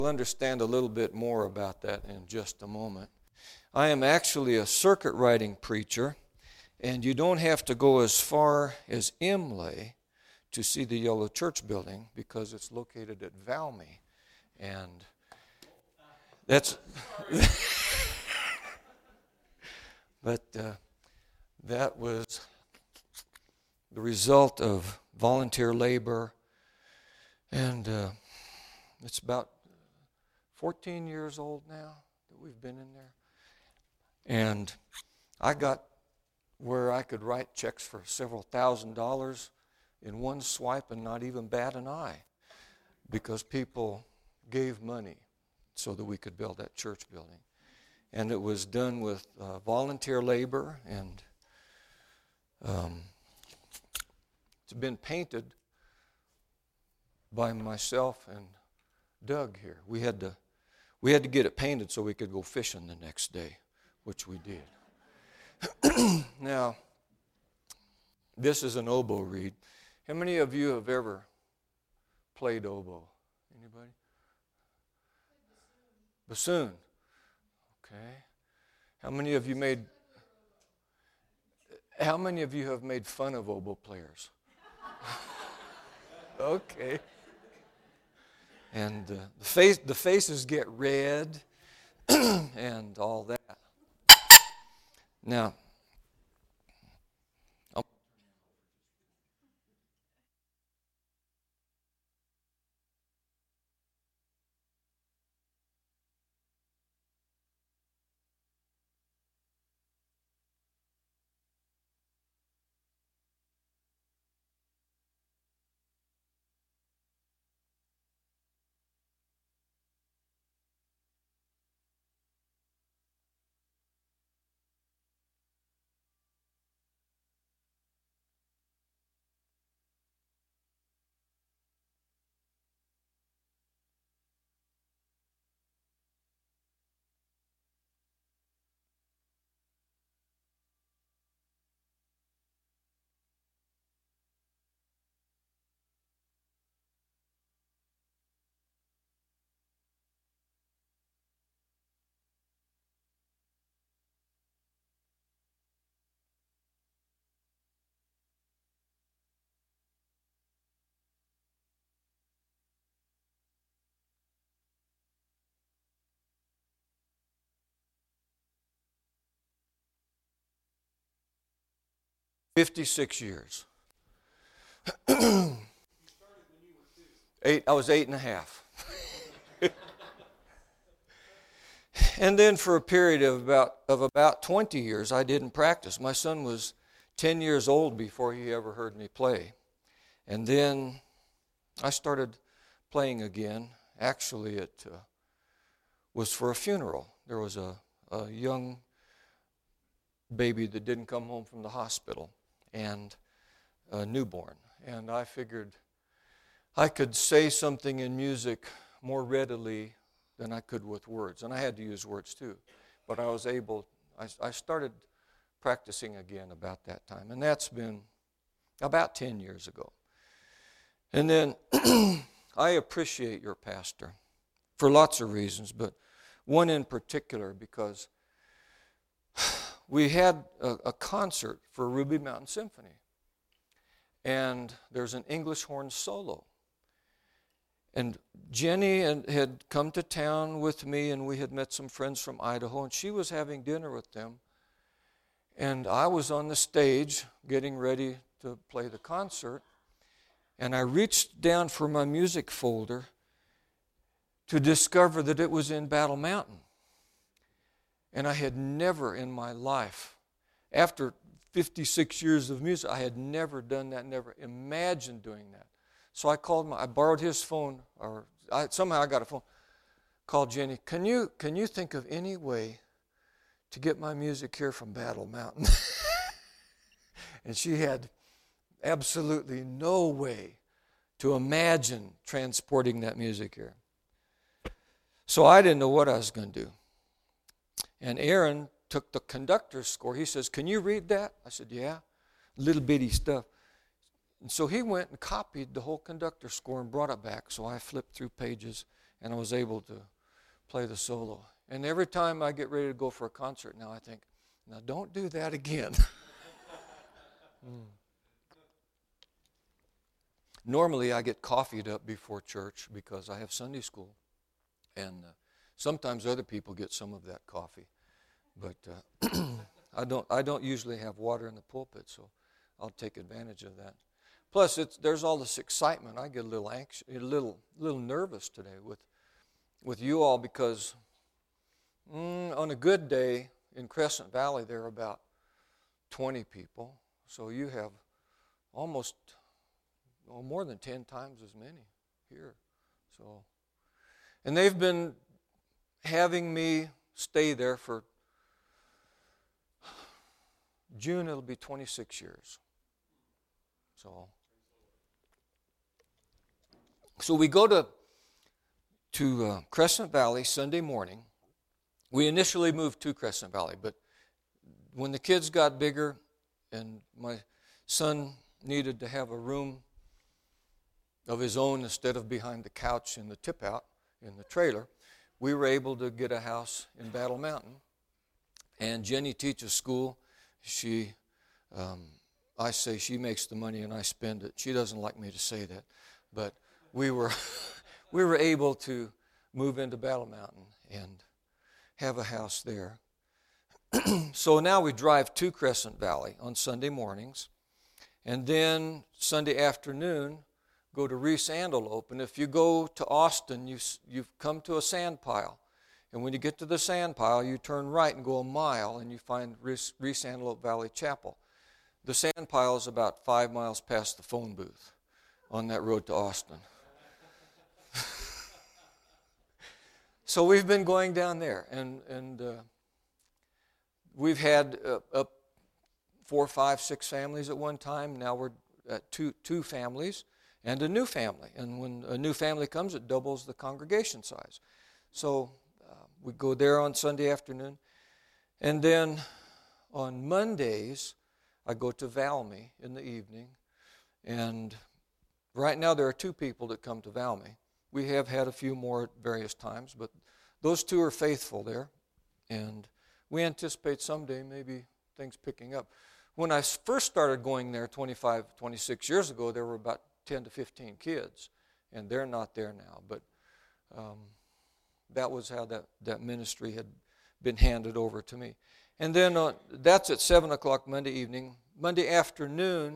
You'll understand a little bit more about that in just a moment. I am actually a circuit riding preacher, and you don't have to go as far as Imlay to see the Yellow Church building because it's located at Valmy. And that's... But that was the result of volunteer labor, and it's about 14 years old now that we've been in there. And I got where I could write checks for several $1,000s in one swipe and not even bat an eye because people gave money so that we could build that church building. And it was done with volunteer labor, and it's been painted by myself and Doug here. We had to get it painted so we could go fishing the next day, which we did. Now, this is an oboe reed. How many of you have ever played oboe? Anybody? Bassoon. Okay. How many of you have made fun of oboe players? Okay. And the faces get red and all that. Now, – 56 years. I was 8.5. And then for a period of about 20 years, I didn't practice. My son was 10 years old before he ever heard me play. And then I started playing again. Actually, it was for a funeral. There was a young baby that didn't come home from the hospital, and a newborn. And I figured I could say something in music more readily than I could with words. And I had to use words too. But I started practicing again about that time. And that's been about 10 years ago. And then I appreciate your pastor for lots of reasons, but one in particular because we had a concert for Ruby Mountain Symphony. And there's an English horn solo. And Jenny had come to town with me, and we had met some friends from Idaho, and she was having dinner with them. And I was on the stage getting ready to play the concert, and I reached down for my music folder to discover that it was in Battle Mountain. And I had never in my life, after 56 years of music, I had never done that, never imagined doing that. So I borrowed his phone, somehow I got a phone, called Jenny, can you think of any way to get my music here from Battle Mountain? And she had absolutely no way to imagine transporting that music here. So I didn't know what I was going to do. And Aaron took the conductor's score. He says, can you read that? I said, yeah, little bitty stuff. And so he went and copied the whole conductor's score and brought it back. So I flipped through pages and I was able to play the solo. And every time I get ready to go for a concert now, I think, now don't do that again. Normally I get coffeeed up before church because I have Sunday school, and sometimes other people get some of that coffee, but I don't usually have water in the pulpit, so I'll take advantage of that. Plus, there's all this excitement. I get a little anxious, a little nervous today with you all because on a good day in Crescent Valley there are about 20 people, so you have almost more than 10 times as many here. So, and they've been having me stay there for June. It'll be 26 years. So we go to Crescent Valley Sunday morning. We initially moved to Crescent Valley, but when the kids got bigger and my son needed to have a room of his own instead of behind the couch in the tip out in the trailer, we were able to get a house in Battle Mountain. And Jenny teaches school. I say she makes the money and I spend it. She doesn't like me to say that, but we were able to move into Battle Mountain and have a house there. So now we drive to Crescent Valley on Sunday mornings, and then Sunday afternoon go to Reese Antelope. And if you go to Austin, you've come to a sand pile. And when you get to the sand pile, you turn right and go a mile, and you find Reese Antelope Valley Chapel. The sand pile is about 5 miles past the phone booth on that road to Austin. So we've been going down there, and we've had 4, 5, 6 families at one time. Now we're at two families and a new family. And when a new family comes, it doubles the congregation size. So we go there on Sunday afternoon. And then on Mondays, I go to Valmy in the evening. And right now there are 2 people that come to Valmy. We have had a few more at various times, but those 2 are faithful there. And we anticipate someday maybe things picking up. When I first started going there 25, 26 years ago, there were about 10 to 15 kids, and they're not there now. But that was how that ministry had been handed over to me. And then that's at 7 o'clock Monday evening. Monday afternoon,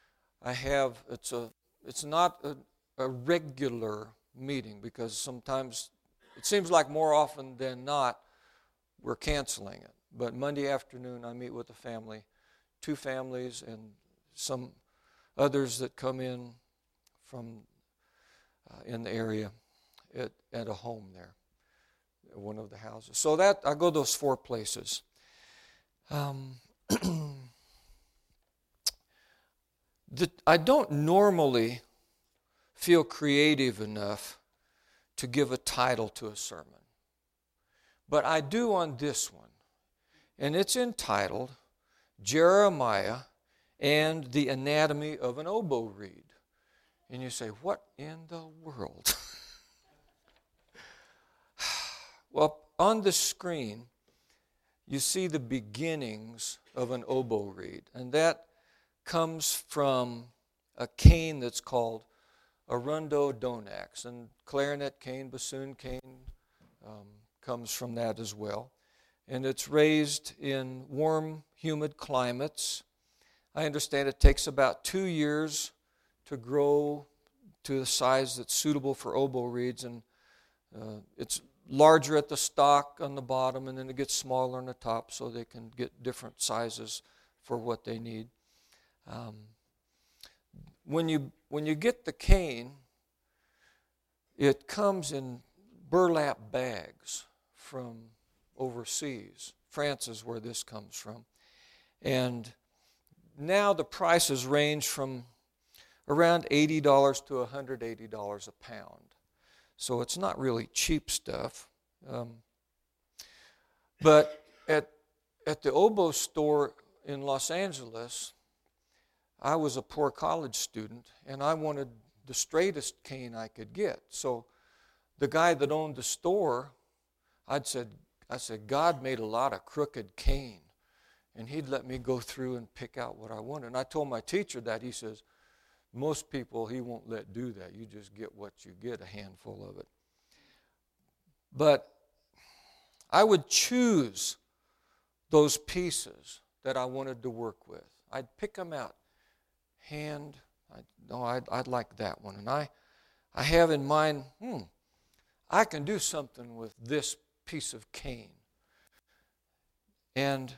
it's not a regular meeting because sometimes it seems like more often than not we're canceling it. But Monday afternoon, I meet with a family, 2 families, and some others that come in from in the area at a home there, one of the houses. So that I go those 4 places. I don't normally feel creative enough to give a title to a sermon, but I do on this one, and it's entitled Jeremiah and the Anatomy of an Oboe Reed. And you say, what in the world? Well, on the screen, you see the beginnings of an oboe reed, and that comes from a cane that's called a Rundo Donax, and clarinet cane, bassoon cane comes from that as well. And it's raised in warm, humid climates. I understand it takes about 2 years to grow to the size that's suitable for oboe reeds, and it's larger at the stalk on the bottom, and then it gets smaller on the top so they can get different sizes for what they need. When you get the cane, it comes in burlap bags from overseas. France is where this comes from. And now the prices range from around $80 to $180 a pound. So it's not really cheap stuff. But at the oboe store in Los Angeles, I was a poor college student, and I wanted the straightest cane I could get. So the guy that owned the store, I said, God made a lot of crooked cane. And he'd let me go through and pick out what I wanted. And I told my teacher that. He says, most people he won't let do that. You just get what you get, a handful of it. But I would choose those pieces that I wanted to work with. I'd pick them out. I'd like that one. And I have in mind, I can do something with this piece of cane. And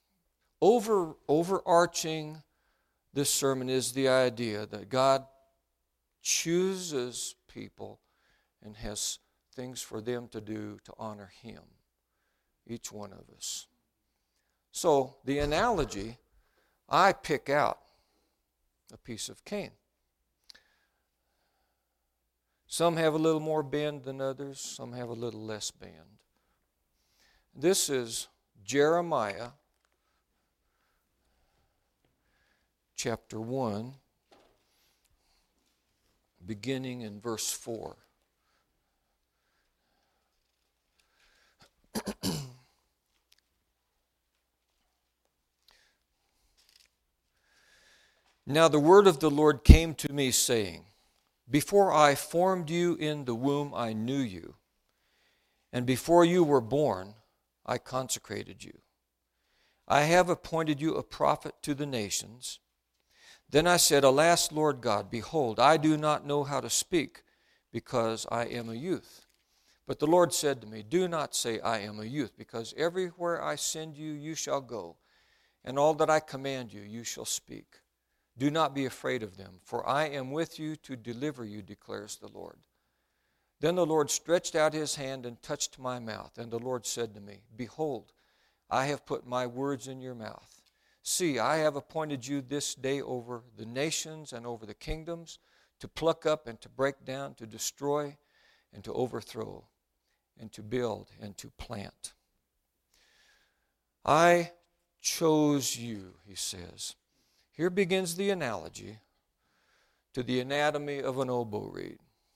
overarching this sermon is the idea that God chooses people and has things for them to do to honor Him, each one of us. So the analogy, I pick out a piece of cane. Some have a little more bend than others. Some have a little less bend. This is Jeremiah chapter 1, beginning in verse 4. Now the word of the Lord came to me, saying, Before I formed you in the womb, I knew you, and before you were born, I consecrated you. I have appointed you a prophet to the nations. Then I said, Alas, Lord God, behold, I do not know how to speak, because I am a youth. But the Lord said to me, Do not say, I am a youth, because everywhere I send you, you shall go, and all that I command you, you shall speak. Do not be afraid of them, for I am with you to deliver you, declares the Lord. Then the Lord stretched out His hand and touched my mouth, and the Lord said to me, Behold, I have put my words in your mouth. See, I have appointed you this day over the nations and over the kingdoms, to pluck up and to break down, to destroy and to overthrow, and to build and to plant. I chose you, He says. Here begins the analogy to the anatomy of an oboe reed.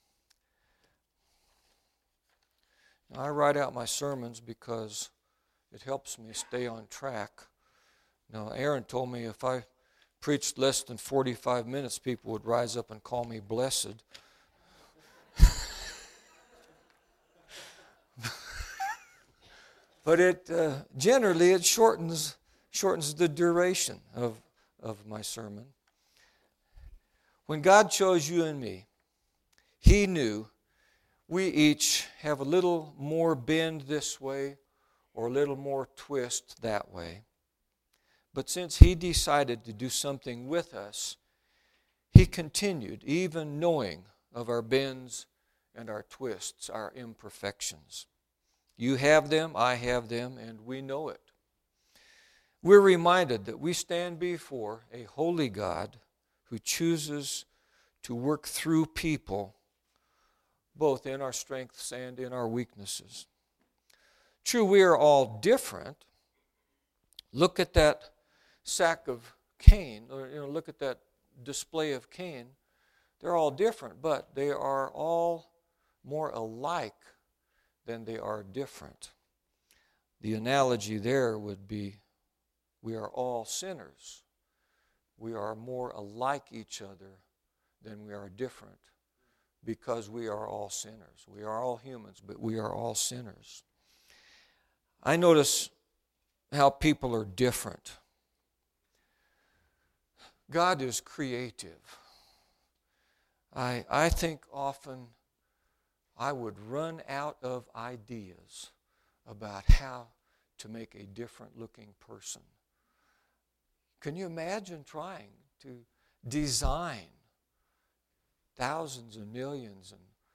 Now, I write out my sermons because it helps me stay on track. Now, Aaron told me if I preached less than 45 minutes, people would rise up and call me blessed. But generally it shortens the duration of my sermon. When God chose you and me, He knew we each have a little more bend this way or a little more twist that way. But since He decided to do something with us, He continued, even knowing of our bends and our twists, our imperfections. You have them, I have them, and we know it. We're reminded that we stand before a holy God who chooses to work through people, both in our strengths and in our weaknesses. True, we are all different. Look at that sack of cane, or look at that display of cane. They're all different, but they are all more alike than they are different. The analogy there would be, we are all sinners. We are more alike each other than we are different, because we are all sinners. We are all humans, but we are all sinners. I notice how people are different. God is creative. I think often I would run out of ideas about how to make a different looking person. Can you imagine trying to design thousands and millions,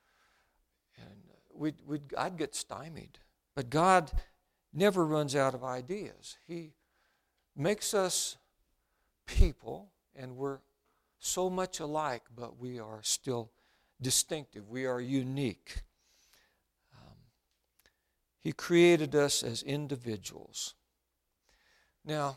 and I'd get stymied. But God never runs out of ideas. He makes us people, and we're so much alike, but we are still distinctive. We are unique. He created us as individuals. Now,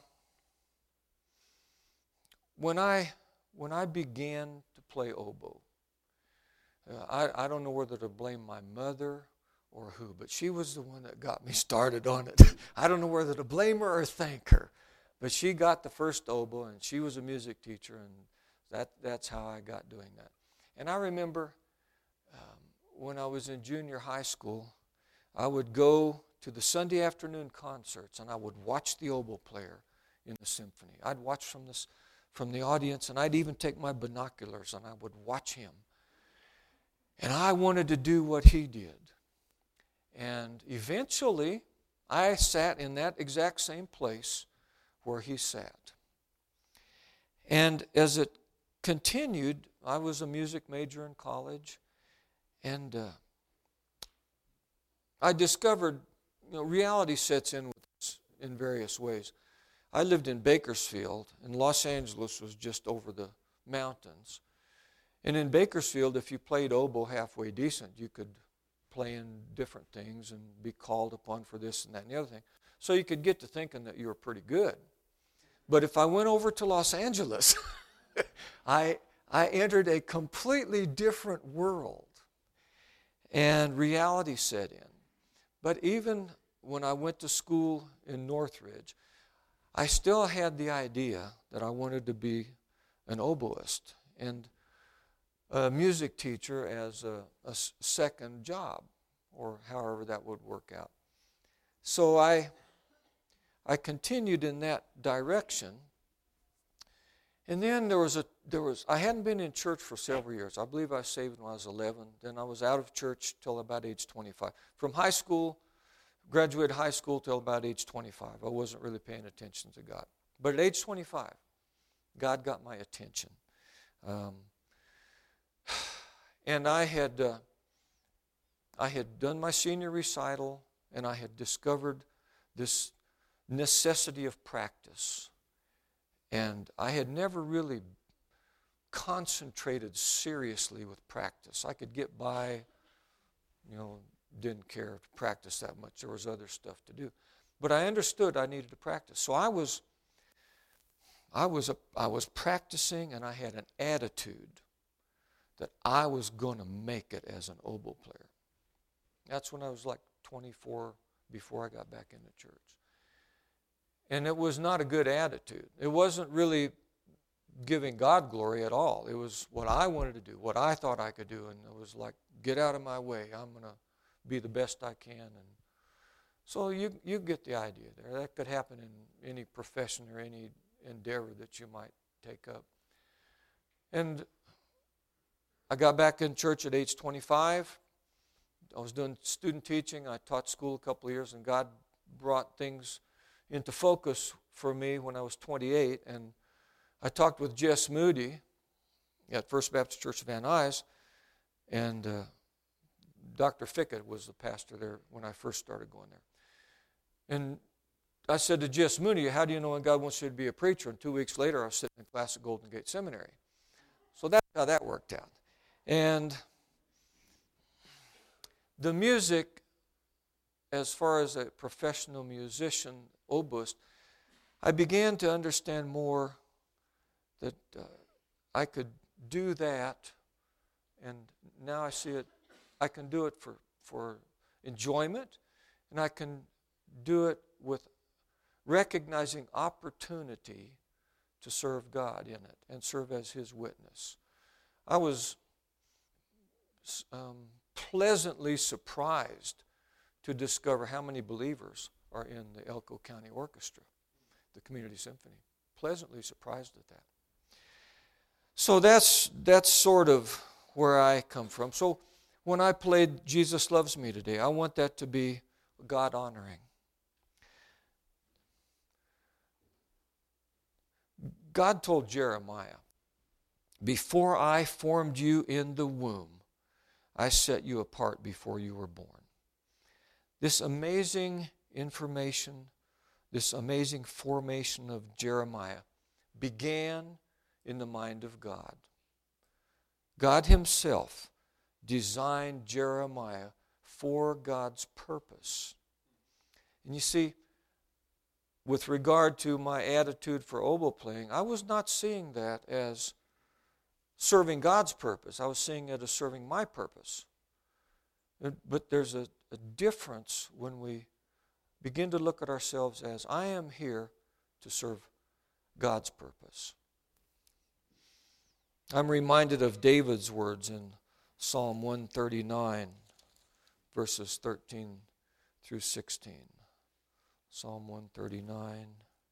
when I began to play oboe, I don't know whether to blame my mother or who, but she was the one that got me started on it. I don't know whether to blame her or thank her, but she got the first oboe, and she was a music teacher, and that's how I got doing that. And I remember when I was in junior high school, I would go to the Sunday afternoon concerts, and I would watch the oboe player in the symphony. I'd watch from the audience, and I'd even take my binoculars, and I would watch him. And I wanted to do what he did. And eventually, I sat in that exact same place where he sat. And as it continued, I was a music major in college, and I discovered, reality sets in with us in various ways. I lived in Bakersfield, and Los Angeles was just over the mountains. And in Bakersfield, if you played oboe halfway decent, you could play in different things and be called upon for this and that and the other thing. So you could get to thinking that you were pretty good. But if I went over to Los Angeles, I entered a completely different world, and reality set in. But even when I went to school in Northridge, I still had the idea that I wanted to be an oboist and a music teacher as a second job, or however that would work out. So I continued in that direction. And then I hadn't been in church for several years. I believe I was saved when I was 11. Then I was out of church till about age 25. From high school, graduated high school till about age 25. I wasn't really paying attention to God. But at age 25, God got my attention. And I had done my senior recital, and I had discovered this necessity of practice. And I had never really concentrated seriously with practice. I could get by, didn't care to practice that much. There was other stuff to do. But I understood I needed to practice. So I was practicing, and I had an attitude that I was going to make it as an oboe player. That's when I was like 24, before I got back into church. And it was not a good attitude. It wasn't really giving God glory at all. It was what I wanted to do, what I thought I could do, and it was like, get out of my way. I'm going to be the best I can. And so you get the idea there. That could happen in any profession or any endeavor that you might take up. And I got back in church at age 25. I was doing student teaching. I taught school a couple of years, and God brought things into focus for me when I was 28. And I talked with Jess Moody at First Baptist Church of Van Nuys, and Dr. Fickett was the pastor there when I first started going there. And I said to Jess Moody, how do you know when God wants you to be a preacher? And 2 weeks later, I was sitting in class at Golden Gate Seminary. So that's how that worked out. And the music, as far as a professional musician, oboist, I began to understand more that I could do that, and now I see it, I can do it for enjoyment, and I can do it with recognizing opportunity to serve God in it and serve as His witness. I was pleasantly surprised to discover how many believers are in the Elko County Orchestra, the Community Symphony. Pleasantly surprised at that. So that's sort of where I come from. So when I played Jesus Loves Me today, I want that to be God-honoring. God told Jeremiah, before I formed you in the womb, I set you apart before you were born. This amazing information, this amazing formation of Jeremiah began in the mind of God. God Himself designed Jeremiah for God's purpose. And you see, with regard to my attitude for oboe playing, I was not seeing that as serving God's purpose. I was seeing it as serving my purpose. But there's a difference when we begin to look at ourselves as, I am here to serve God's purpose. I'm reminded of David's words in Psalm 139, verses 13 through 16. Psalm 139.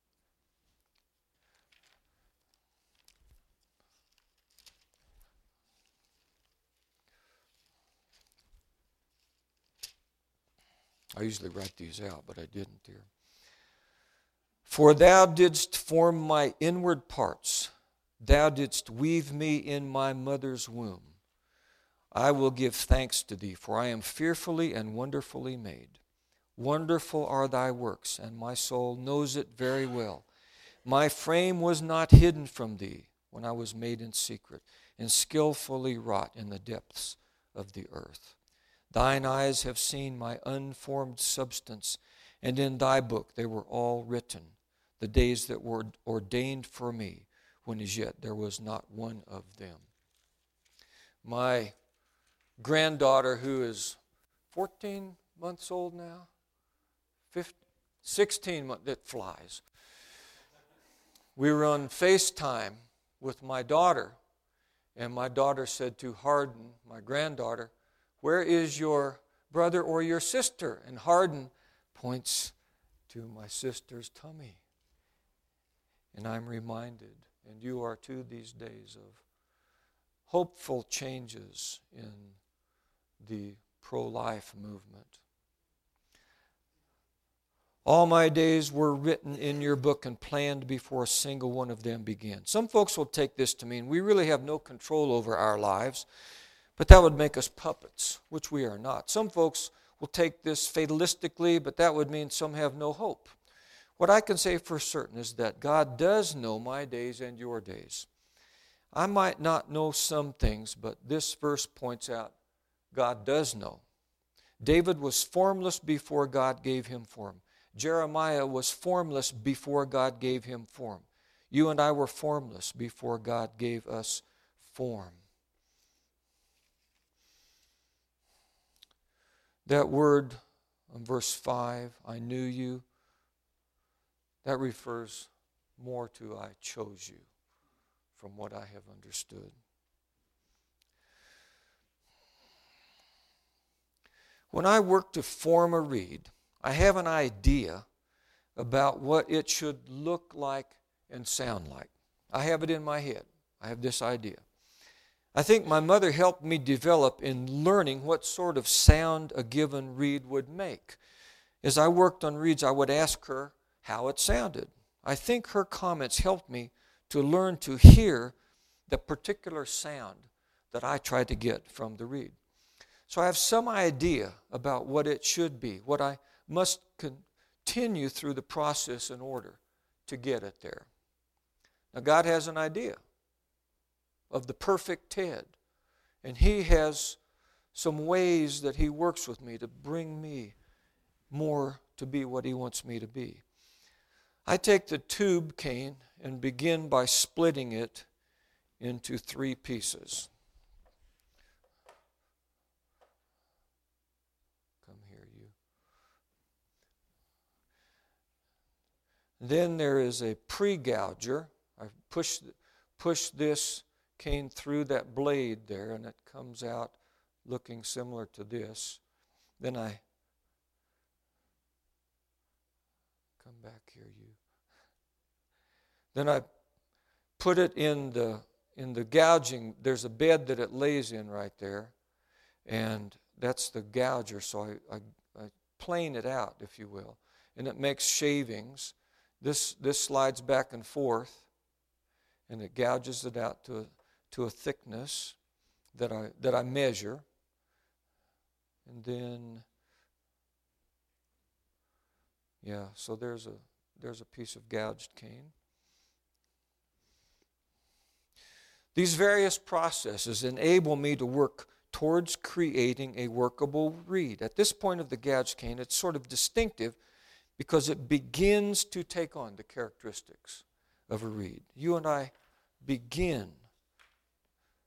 I usually write these out, but I didn't here. For thou didst form my inward parts. Thou didst weave me in my mother's womb. I will give thanks to thee, for I am fearfully and wonderfully made. Wonderful are thy works, and my soul knows it very well. My frame was not hidden from thee when I was made in secret, and skillfully wrought in the depths of the earth. Thine eyes have seen my unformed substance, and in thy book they were all written, the days that were ordained for me, when as yet there was not one of them. My granddaughter, who is 14 months old now, 16 months, that flies. We were on FaceTime with my daughter, and my daughter said to Hardin, my granddaughter, where is your brother or your sister? And Hardin points to my sister's tummy. And I'm reminded, and you are too these days, of hopeful changes in the pro-life movement. All my days were written in your book and planned before a single one of them began. Some folks will take this to mean we really have no control over our lives, but that would make us puppets, which we are not. Some folks will take this fatalistically, but that would mean some have no hope. What I can say for certain is that God does know my days and your days. I might not know some things, but this verse points out God does know. David was formless before God gave him form. Jeremiah was formless before God gave him form. You and I were formless before God gave us form. That word in verse 5, I knew you, that refers more to I chose you from what I have understood. When I work to form a reed, I have an idea about what it should look like and sound like. I have it in my head. I have this idea. I think my mother helped me develop in learning what sort of sound a given reed would make. As I worked on reeds, I would ask her how it sounded. I think her comments helped me to learn to hear the particular sound that I tried to get from the reed. So I have some idea about what it should be, what I must continue through the process in order to get it there. Now God has an idea of the perfect Ted, and He has some ways that He works with me to bring me more to be what He wants me to be. I take the tube cane and begin by splitting it into 3 pieces. Come here, you. Then there is a pre-gouger. I push this cane through that blade there, and it comes out looking similar to this. Then I come back here, you. Then I put it in the gouging. There's a bed that it lays in right there, and that's the gouger. So I plane it out, if you will, and it makes shavings. This slides back and forth, and it gouges it out to a thickness that I measure, and then so there's a piece of gouged cane. These various processes enable me to work towards creating a workable reed. At this point of the gouged cane, it's sort of distinctive because it begins to take on the characteristics of a reed. You and I begin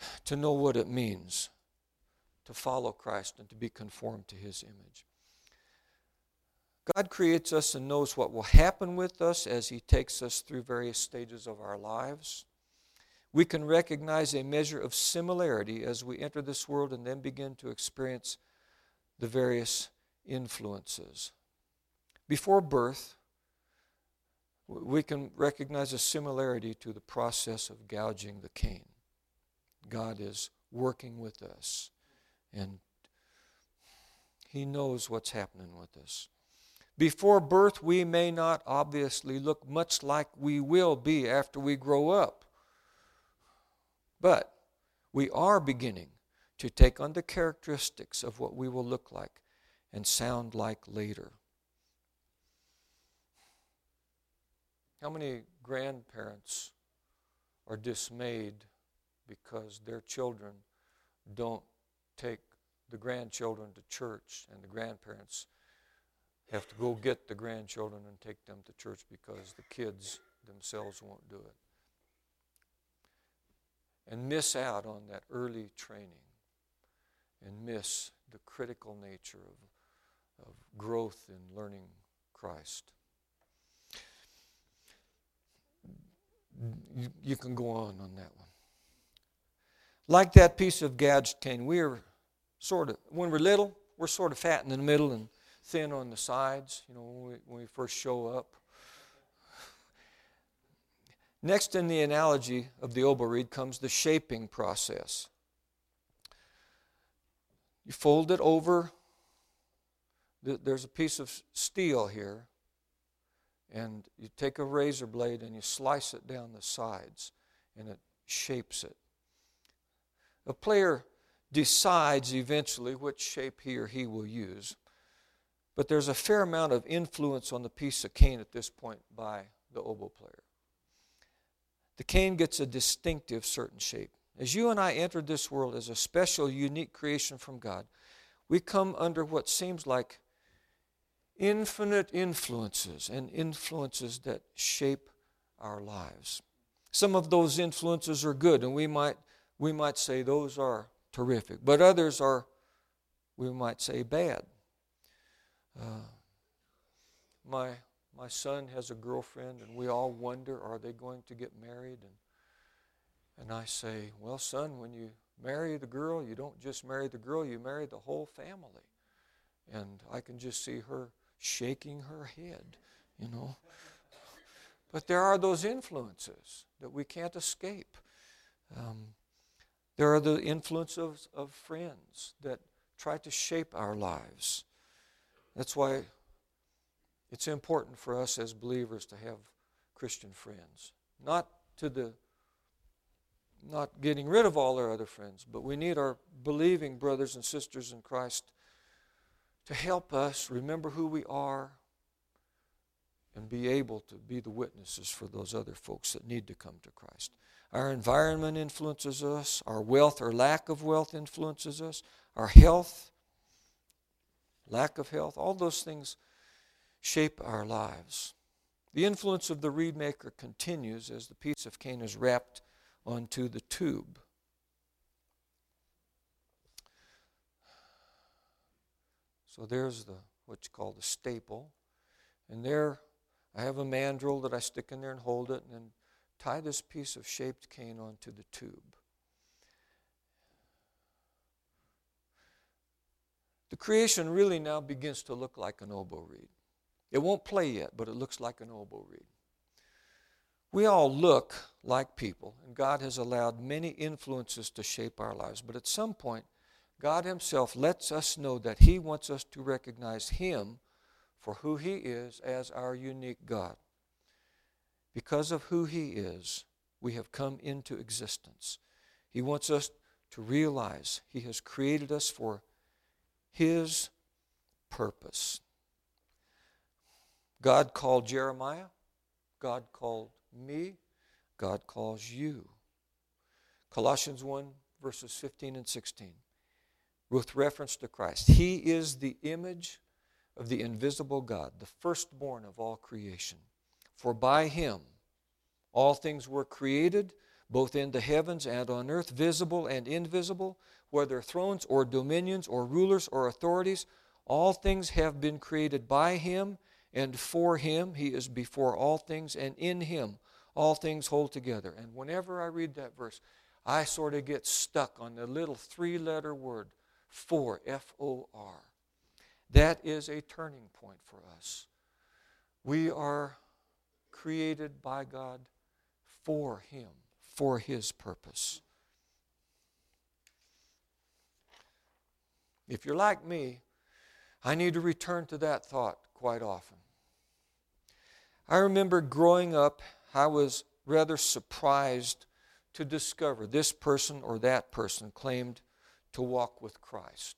to know what it means to follow Christ and to be conformed to His image. God creates us and knows what will happen with us as He takes us through various stages of our lives. We can recognize a measure of similarity as we enter this world and then begin to experience the various influences. Before birth, we can recognize a similarity to the process of gouging the cane. God is working with us, and He knows what's happening with us. Before birth, we may not obviously look much like we will be after we grow up. But we are beginning to take on the characteristics of what we will look like and sound like later. How many grandparents are dismayed because their children don't take the grandchildren to church, and the grandparents have to go get the grandchildren and take them to church because the kids themselves won't do it? And miss out on that early training and miss the critical nature of growth in learning Christ. You can go on that one. Like that piece of gouged cane, when we're little, we're sort of fat in the middle and thin on the sides, when we first show up. Next in the analogy of the oboe reed comes the shaping process. You fold it over. There's a piece of steel here, and you take a razor blade and you slice it down the sides, and it shapes it. A player decides eventually which shape he or he will use, but there's a fair amount of influence on the piece of cane at this point by the oboe player. The cane gets a distinctive certain shape. As you and I entered this world as a special, unique creation from God, we come under what seems like infinite influences, and influences that shape our lives. Some of those influences are good, and we might say those are terrific, but others are, we might say, bad. My son has a girlfriend, and we all wonder, are they going to get married? And I say, well, son, when you marry the girl, you don't just marry the girl, you marry the whole family. And I can just see her shaking her head, But there are those influences that we can't escape. There are the influences of friends that try to shape our lives. That's why it's important for us as believers to have Christian friends. Not getting rid of all our other friends, but we need our believing brothers and sisters in Christ to help us remember who we are and be able to be the witnesses for those other folks that need to come to Christ. Our environment influences us. Our wealth or lack of wealth influences us. Our health, lack of health, all those things shape our lives. The influence of the reed maker continues as the piece of cane is wrapped onto the tube. So there's what you call the staple. And there I have a mandrel that I stick in there and hold it, and then tie this piece of shaped cane onto the tube. The creation really now begins to look like an oboe reed. It won't play yet, but it looks like an oboe reed. We all look like people, and God has allowed many influences to shape our lives. But at some point, God Himself lets us know that He wants us to recognize Him for who He is as our unique God. Because of who He is, we have come into existence. He wants us to realize He has created us for His purpose. God called Jeremiah. God called me. God calls you. Colossians 1, verses 15 and 16, with reference to Christ. He is the image of the invisible God, the firstborn of all creation. For by Him all things were created, both in the heavens and on earth, visible and invisible, whether thrones or dominions or rulers or authorities. All things have been created by Him and for Him. He is before all things, and in Him all things hold together. And whenever I read that verse, I sort of get stuck on the little three-letter word, for, F-O-R. That is a turning point for us. We are created by God for Him, for His purpose. If you're like me, I need to return to that thought quite often. I remember growing up, I was rather surprised to discover this person or that person claimed to walk with Christ.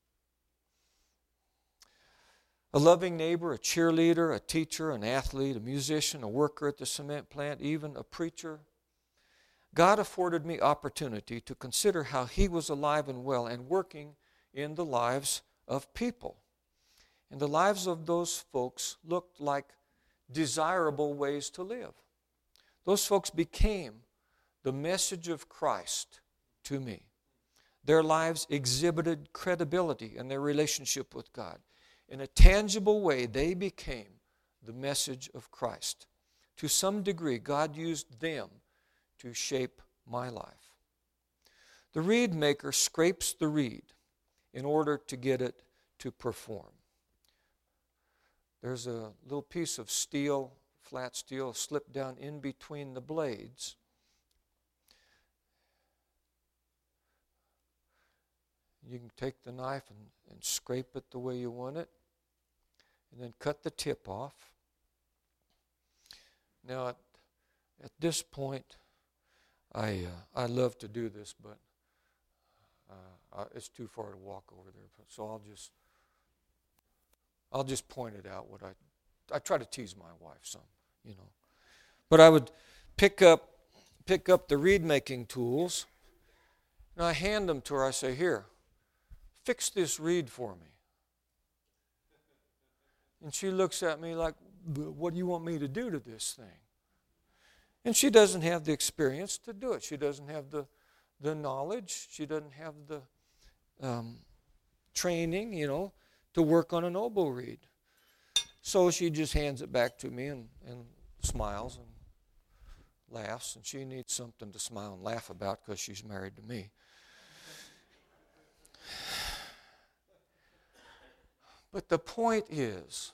A loving neighbor, a cheerleader, a teacher, an athlete, a musician, a worker at the cement plant, even a preacher. God afforded me opportunity to consider how He was alive and well and working in the lives of people. And the lives of those folks looked like desirable ways to live. Those folks became the message of Christ to me. Their lives exhibited credibility in their relationship with God. In a tangible way, they became the message of Christ. To some degree, God used them to shape my life. The reed maker scrapes the reed in order to get it to perform. There's a little piece of steel, flat steel, slipped down in between the blades. You can take the knife and scrape it the way you want it, and then cut the tip off. Now, at this point, I love to do this, but it's too far to walk over there. So I'll just point it out. What I try to tease my wife some, But I would pick up the reed making tools, and I hand them to her. I say, "Here, fix this reed for me." And she looks at me like, "What do you want me to do to this thing?" And she doesn't have the experience to do it. She doesn't have the knowledge. She doesn't have the training, to work on an oboe reed. So she just hands it back to me and smiles and laughs. And she needs something to smile and laugh about because she's married to me. But the point is,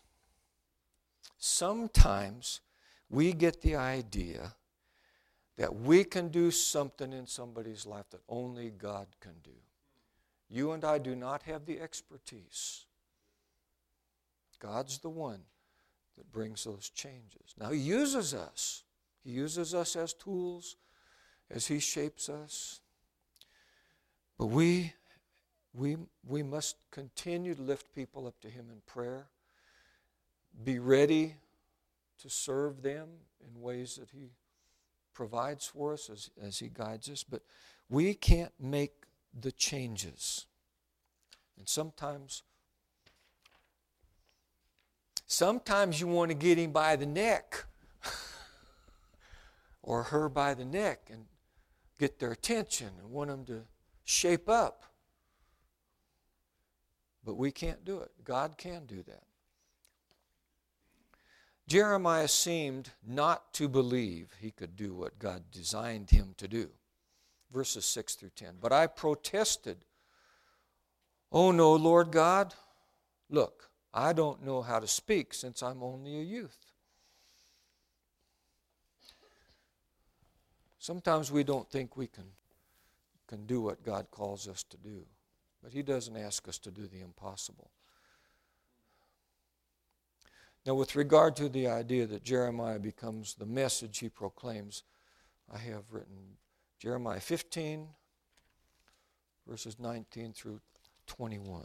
sometimes we get the idea that we can do something in somebody's life that only God can do. You and I do not have the expertise. God's the one that brings those changes. Now, He uses us. He uses us as tools as He shapes us. But we must continue to lift people up to Him in prayer. Be ready to serve them in ways that He provides for us as He guides us. But we can't make the changes. And sometimes you want to get him by the neck or her by the neck and get their attention and want them to shape up. But we can't do it. God can do that. Jeremiah seemed not to believe he could do what God designed him to do. Verses 6 through 10. But I protested, "Oh no, Lord God, look, I don't know how to speak since I'm only a youth." Sometimes we don't think we can do what God calls us to do. But He doesn't ask us to do the impossible. Now, with regard to the idea that Jeremiah becomes the message he proclaims, I have written Jeremiah 15, verses 19 through 21.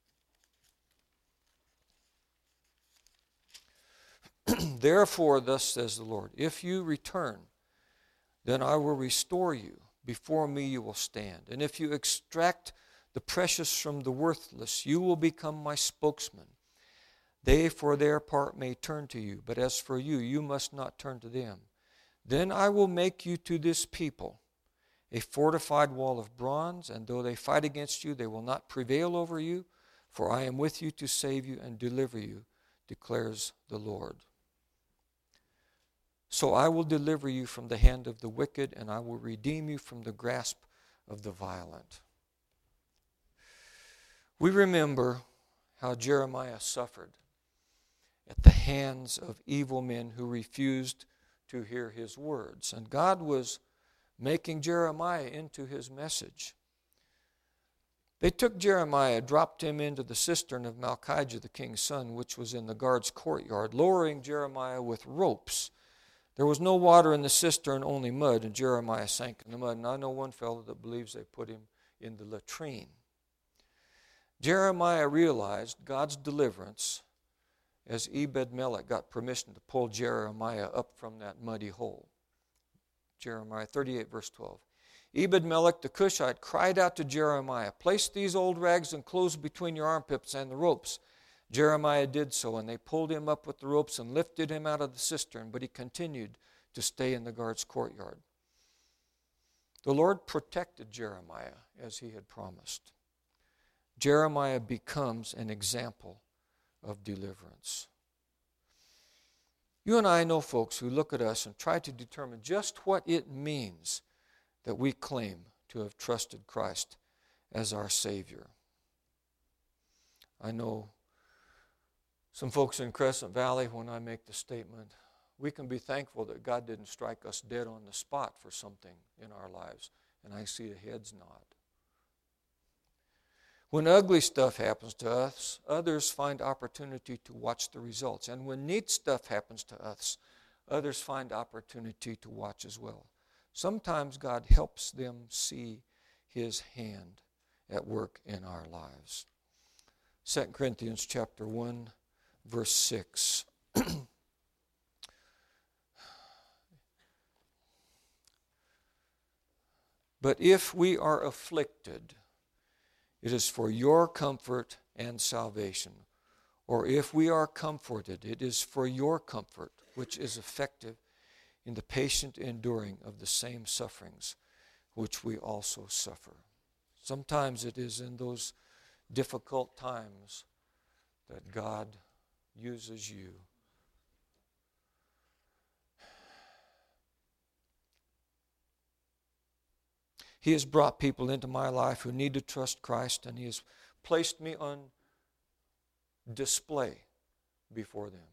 Therefore, thus says the Lord, if you return, then I will restore you. Before me you will stand. And if you extract the precious from the worthless, you will become my spokesman. They for their part may turn to you, but as for you, you must not turn to them. Then I will make you to this people a fortified wall of bronze, and though they fight against you, they will not prevail over you, for I am with you to save you and deliver you, declares the Lord. So I will deliver you from the hand of the wicked, and I will redeem you from the grasp of the violent. We remember how Jeremiah suffered at the hands of evil men who refused to hear his words. And God was making Jeremiah into his message. They took Jeremiah, dropped him into the cistern of Malchijah, the king's son, which was in the guard's courtyard, lowering Jeremiah with ropes. There was no water in the cistern, only mud, and Jeremiah sank in the mud. And I know one fellow that believes they put him in the latrine. Jeremiah realized God's deliverance as Ebed-Melech got permission to pull Jeremiah up from that muddy hole. Jeremiah 38, verse 12. Ebed-Melech the Cushite cried out to Jeremiah, "Place these old rags and clothes between your armpits and the ropes." Jeremiah did so, and they pulled him up with the ropes and lifted him out of the cistern, but he continued to stay in the guard's courtyard. The Lord protected Jeremiah as he had promised. Jeremiah becomes an example of deliverance. You and I know folks who look at us and try to determine just what it means that we claim to have trusted Christ as our Savior. I know some folks in Crescent Valley, when I make the statement, we can be thankful that God didn't strike us dead on the spot for something in our lives. And I see the heads nod. When ugly stuff happens to us, others find opportunity to watch the results. And when neat stuff happens to us, others find opportunity to watch as well. Sometimes God helps them see His hand at work in our lives. 2 Corinthians chapter 1, verse 6. But if we are afflicted, it is for your comfort and salvation. Or if we are comforted, it is for your comfort, which is effective in the patient enduring of the same sufferings which we also suffer. Sometimes it is in those difficult times that God uses you. He has brought people into my life who need to trust Christ, and He has placed me on display before them.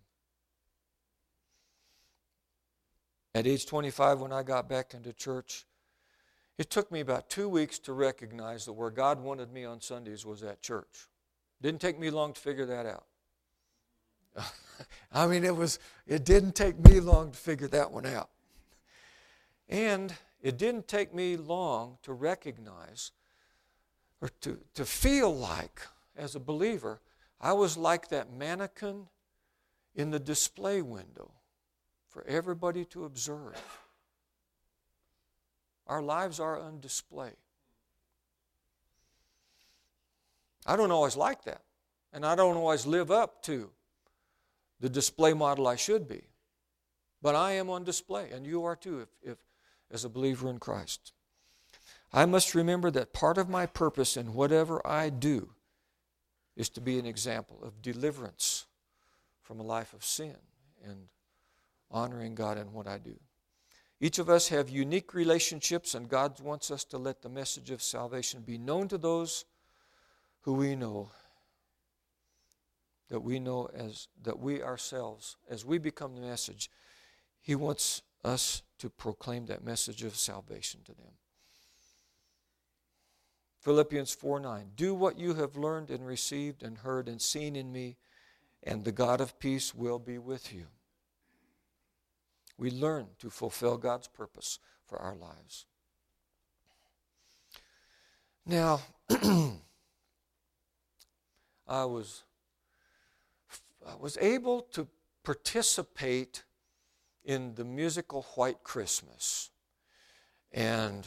At age 25, when I got back into church, it took me about 2 weeks to recognize that where God wanted me on Sundays was at church. Didn't take me long to figure that out. I mean, it didn't take me long to figure that one out. And it didn't take me long to recognize or to feel like, as a believer, I was like that mannequin in the display window for everybody to observe. Our lives are on display. I don't always like that, and I don't always live up to the display model I should be. But I am on display, and you are too, if as a believer in Christ. I must remember that part of my purpose in whatever I do is to be an example of deliverance from a life of sin and honoring God in what I do. Each of us have unique relationships, and God wants us to let the message of salvation be known to those who we know, that we ourselves, as we become the message, He wants us to proclaim that message of salvation to them. Philippians 4:9. Do what you have learned and received and heard and seen in me, and the God of peace will be with you. We learn to fulfill God's purpose for our lives. Now, I was able to participate in the musical White Christmas. And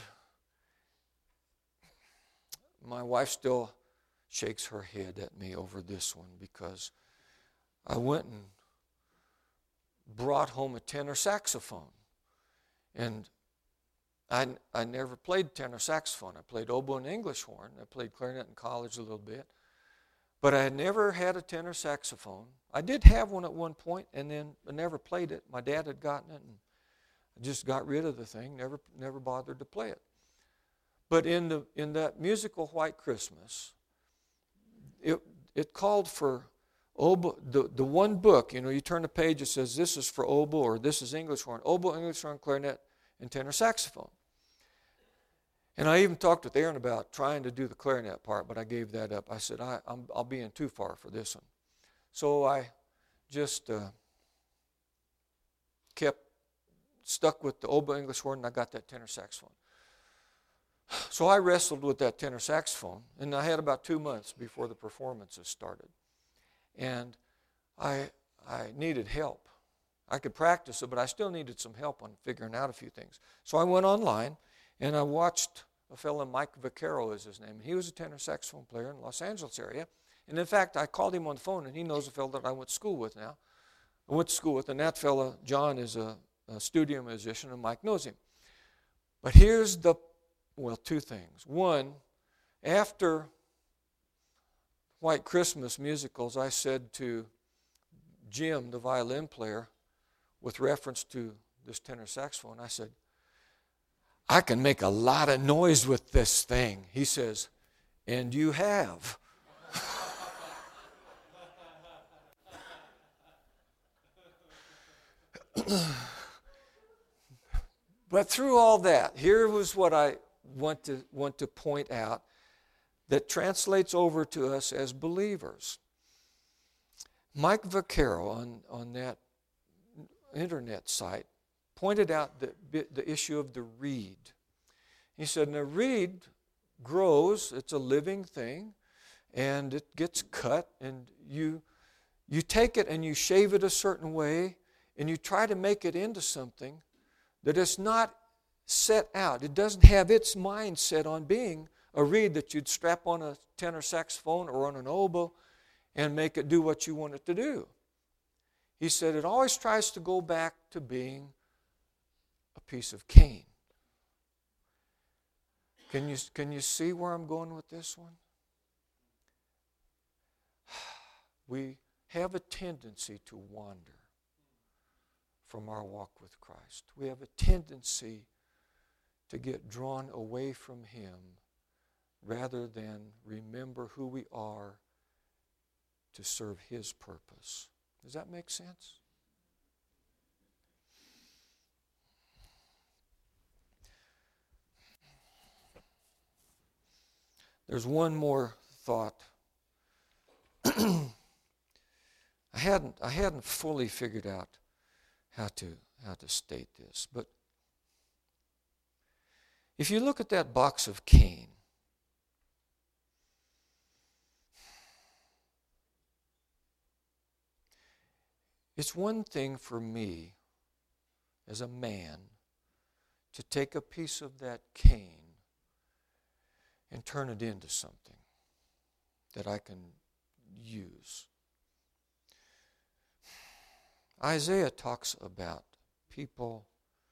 my wife still shakes her head at me over this one because I went and brought home a tenor saxophone. And I never played tenor saxophone. I played oboe and English horn. I played clarinet in college a little bit. But I had never had a tenor saxophone. I did have one at one point, and then I never played it. My dad had gotten it, and I just got rid of the thing, never bothered to play it. But in that musical White Christmas, it called for oboe, the one book, you turn the page, it says this is for oboe or this is English horn, oboe, English horn, clarinet, and tenor saxophone. And I even talked with Aaron about trying to do the clarinet part, but I gave that up. I said, I'll be in too far for this one. So I just kept stuck with the oboe, English horn, and I got that tenor saxophone. So I wrestled with that tenor saxophone, and I had about 2 months before the performances started. And I needed help. I could practice it, but I still needed some help on figuring out a few things. So I went online, and I watched a fellow, Mike Vaccaro is his name. He was a tenor saxophone player in the Los Angeles area. And in fact, I called him on the phone, and he knows a fellow that I went to school with now. And that fellow, John, is a studio musician, and Mike knows him. But here's two things. One, after White Christmas musicals, I said to Jim, the violin player, with reference to this tenor saxophone, I said, I can make a lot of noise with this thing. He says, and you have. But through all that, here was what I want to point out that translates over to us as believers. Mike Vaccaro on that internet site pointed out the issue of the reed. He said, a reed grows, it's a living thing, and it gets cut, and you take it and you shave it a certain way, and you try to make it into something that is not set out. It doesn't have its mind set on being a reed that you'd strap on a tenor saxophone or on an oboe and make it do what you want it to do. He said it always tries to go back to being a piece of cane. Can you see where I'm going with this one? We have a tendency to wander from our walk with Christ. We have a tendency to get drawn away from Him rather than remember who we are to serve His purpose. Does that make sense? There's one more thought. I hadn't fully figured out how to state this, but if you look at that box of cane, it's one thing for me as a man to take a piece of that cane and turn it into something that I can use. Isaiah talks about people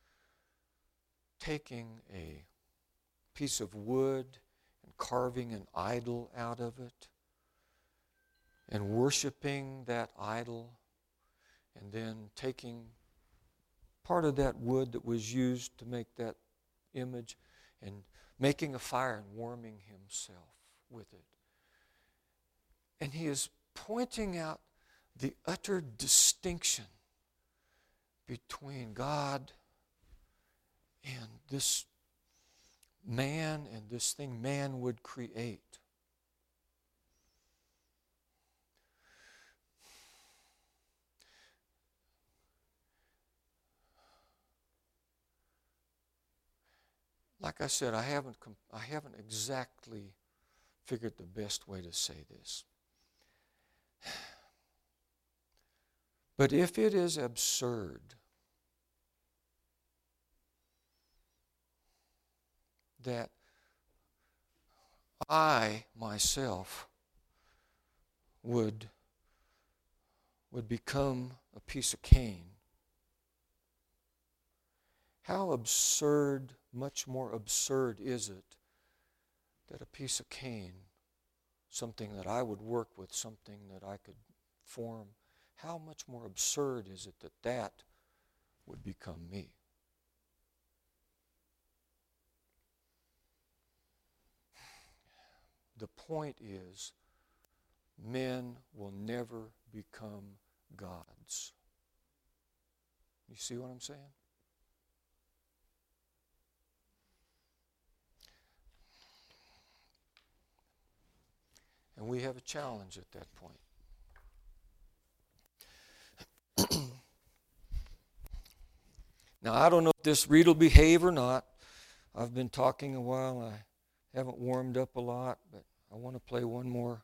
taking a piece of wood and carving an idol out of it and worshiping that idol, and then taking part of that wood that was used to make that image and making a fire and warming himself with it. And he is pointing out the utter distinction between God and this man and this thing man would create. Like I said, I haven't exactly figured the best way to say this. But if it is absurd that I myself would become a piece of cane, how absurd much more absurd is it that a piece of cane, something that I would work with, something that I could form, how much more absurd is it that that would become me? The point is, men will never become gods. You see what I'm saying? And we have a challenge at that point. Now, I don't know if this reed will behave or not. I've been talking a while. I haven't warmed up a lot, but I want to play one more.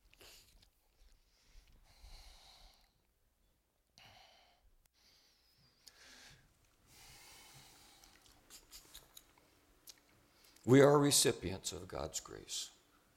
We are recipients of God's grace.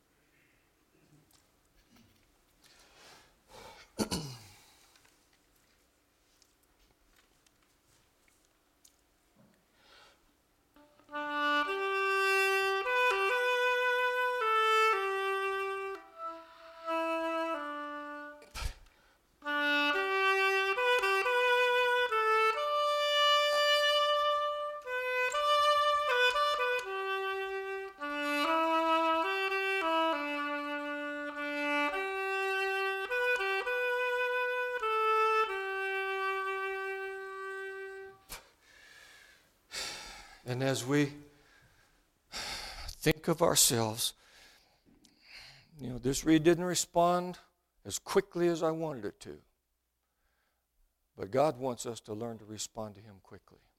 And as we think of ourselves, this reed didn't respond as quickly as I wanted it to. But God wants us to learn to respond to Him quickly.